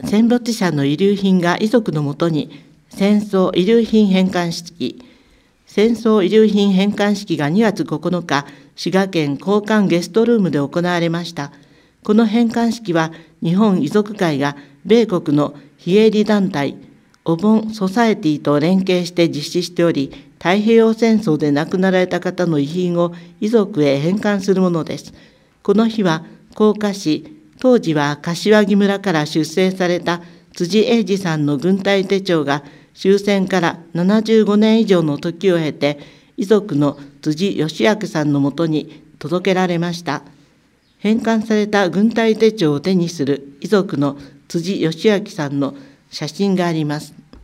戦没者の遺留品が遺族のもとに戦争遺留品返還式、戦争遺留品返還式が2月9日、滋賀県交換ゲストルームで行われました。この返還式は、日本遺族会が米国の非営利団体、お盆ソサエティと連携して実施しており、太平洋戦争で亡くなられた方の遺品を遺族へ返還するものです。この日は、甲賀市、当時は柏木村から出征された辻英二さんの軍隊手帳が終戦から75年以上の時を経て、遺族の辻義明さんのもとに届けられました。返還された軍隊手帳を手にする遺族の辻義明さんの写真があります。